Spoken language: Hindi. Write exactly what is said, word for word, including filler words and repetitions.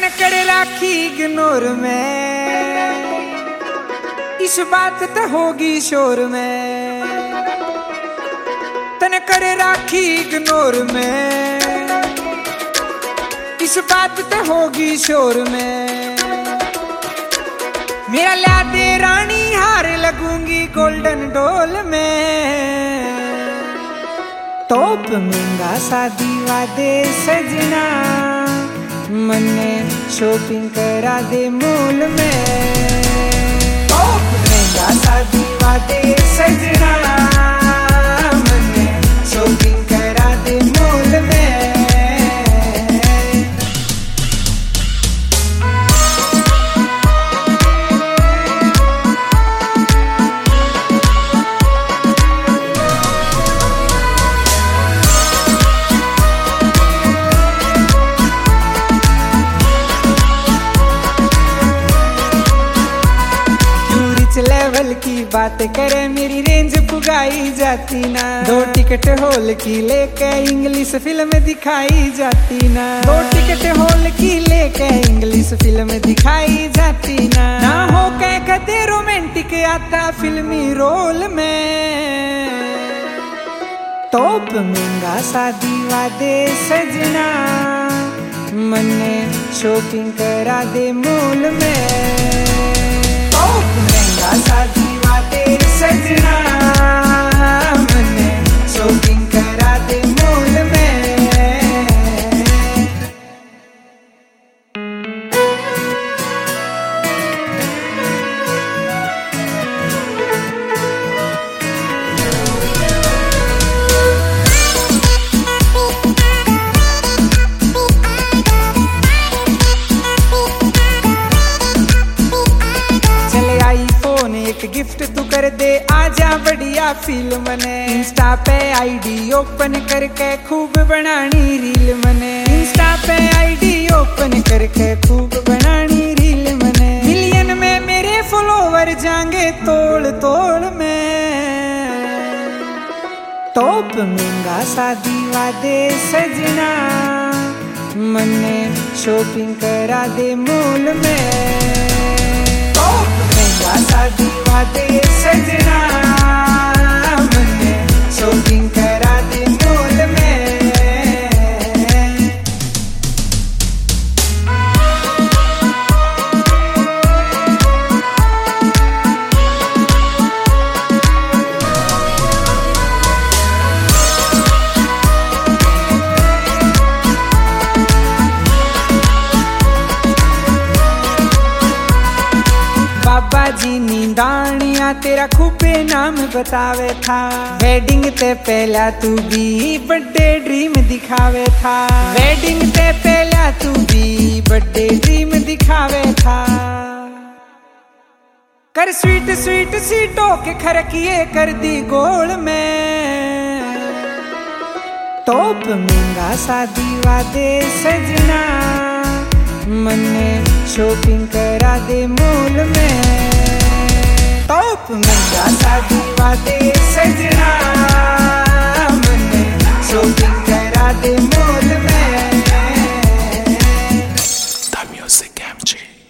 तन कर राखी इग्नोर में, इस बात तो होगी शोर में। तन कर राखी इग्नोर में, इस बात तो होगी शोर में। मेरा ला दे रानी हार लगूंगी गोल्डन डोल में। टॉप महंगा शादी वादे सजना, मन्ने शॉपिंग करा दे मॉल में। टॉप महंगा शादी वादे सजना, मन्ने शॉपिंग करा दे मॉल में। लेवल की बात करे मेरी रेंज पुगाई जाती ना। दो टिकट हॉल की लेके इंग्लिश फिल्म दिखाई जाती ना। दो टिकट हॉल की लेके इंग्लिश फिल्म दिखाई जाती ना। ना हो के कदे रोमांटिक आता फिल्मी रोल में। टॉप महंगा शादी वादे सजना, मन्ने शॉपिंग करा दे मॉल में। शादी वादे सजना, मन्ने शॉपिंग करा दे मॉल में। एक गिफ्ट तू कर दे आजा बढ़िया फिल्म ने। इंस्टा पे आईडी ओपन करके खूब बनानी रील मने। इंस्टा पे आईडी ओपन करके खूब बनानी रील मने। मिलियन में मेरे फॉलोवर जाएंगे तोड़ तोड़ में। टॉप महंगा शादी वादे सजना, मन्ने शॉपिंग करा दे मॉल में। शादी वादे सजना, मन्ने शॉपिंग करा दे मॉल में। बाबा जी नींदानिया तेरा खूबे नाम बतावे था। वेडिंग ते पहला तू भी बर्थडे ड्रीम दिखावे था। वेडिंग ते पहला तू भी बर्थडे ड्रीम दिखावे था। कर स्वीट स्वीट सीटों के खरकिए कर दी गोल में। टॉप महंगा शादी वादे सजना, मन्ने शॉपिंग करा दे मॉल में। टॉप महंगा शादी वादे सजना, मन्ने शॉपिंग करा दे मॉल में। The Music M G